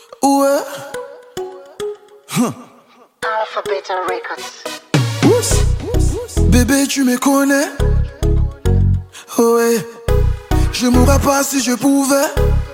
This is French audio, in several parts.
Ouais. Alphabet Records. Oups. Bébé, tu me connais. Oh ouais. Je mourrais pas si je pouvais.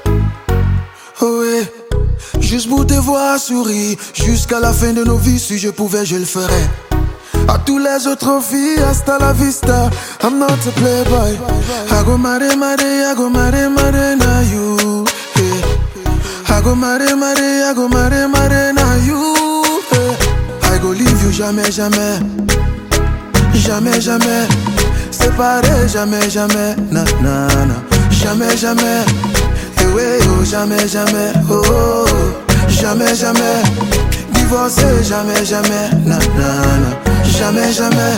Oh ouais. Juste pour te voir sourire jusqu'à la fin de nos vies. Si je pouvais, je le ferais. À tous les autres filles, hasta la vista. I'm not a playboy. I go marry, I go marry, na you. Yeah. I go marry, I go marry, na you. Yeah. I go leave you jamais, jamais. Jamais, jamais. Séparé, jamais, jamais. Na, na, na. Jamais, jamais. Eh ouais, oh, jamais, jamais. Oh, oh, oh. Jamais, jamais. Divorcé, jamais, jamais. Na, na, na. Jamais, jamais.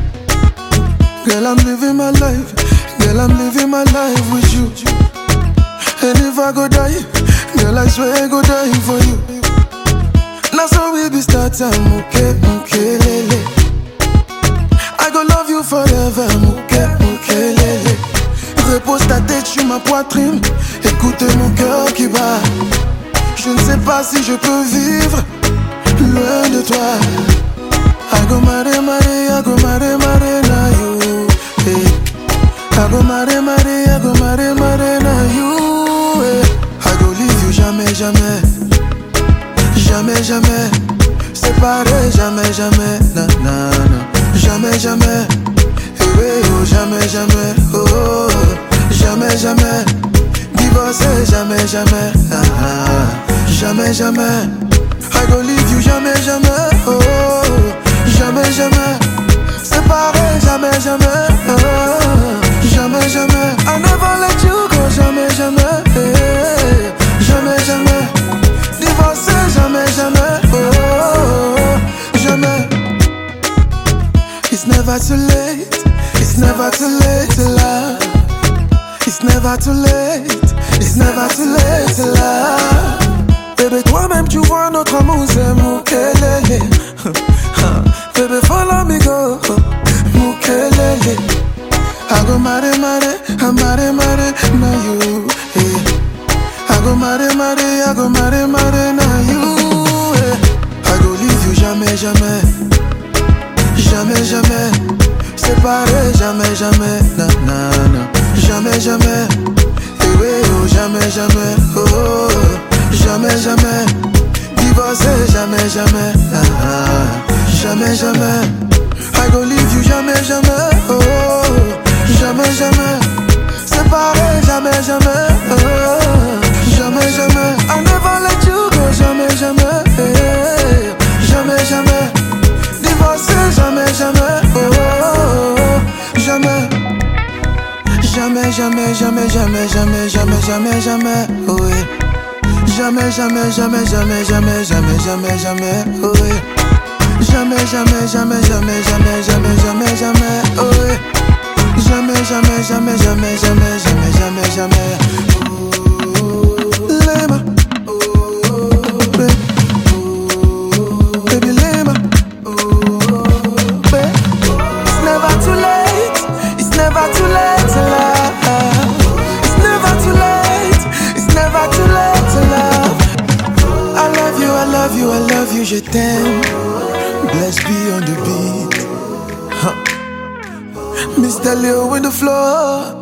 Girl, I'm living my life. Girl, I'm living my life with you. And if I go die, girl, I swear I go die for you. Now so we be start time, okay, okay, lele. I go love you forever, okay, okay, lele. Repose ta tête sur ma poitrine. Écoute mon cœur qui bat. Je ne sais pas si je peux vivre loin de toi. I go marry, I go marry, na you. Hey. I go marry, I go marry, na you. Hey. I go leave you jamais, jamais. Jamais, jamais. Séparé, jamais, jamais. Na, na, na. Jamais, jamais. Hey, hey, oh, jamais, jamais. Oh, oh, oh. Jamais, jamais. Divorcé, jamais, jamais. Ah, ah. Jamais, jamais. I go leave you jamais, jamais. Oh, oh, oh. Jamais, jamais. Séparé, jamais, jamais. Jamais, jamais. I never let you go, jamais, jamais. Hey, jamais, jamais. Divorcé, jamais, jamais. Oh, jamais. It's never too late. It's never too late to love. It's never too late. It's never too late to love. Bébé, toi-même tu vois notre amour, c'est Moukelele. Baby, follow me go, Moukelele. I go marry, I marry, na you. Yeah. I go marry, I go marry, na you. Yeah. I go leave you jamais, jamais. Jamais, jamais. Séparé, jamais, jamais. Na, na, na. Jamais, jamais. Eh ouais, oh, jamais, jamais. Oh, oh, oh. Jamais, jamais. Divorcé, jamais, jamais. Ah, ah. Jamais, jamais. I go leave you jamais, jamais. Oh, jamais, jamais. Séparé, jamais, jamais. Oh, jamais, jamais. I never let you go, jamais, jamais. Hey, jamais, jamais. Divorcé, jamais, jamais. Oh, jamais. Jamais, jamais, jamais, jamais, jamais, jamais, jamais, jamais. Oh, yeah. Jamais, jamais, jamais, jamais, jamais, jamais, jamais, jamais. Oh, yeah. Jamais, jamais, jamais, jamais, jamais, jamais, jamais, jamais, oh ouais. Jamais, jamais, jamais, jamais, jamais, jamais, jamais, jamais. Oh, Lema. Oh, baby. Oh, baby Lema. Oh, baby. It's never too late. It's never too late to love. It's never too late. It's never too late to love. I love you, I love you, I love you, je t'aime. Bless be on the beat, huh. Mr. Leo in the floor.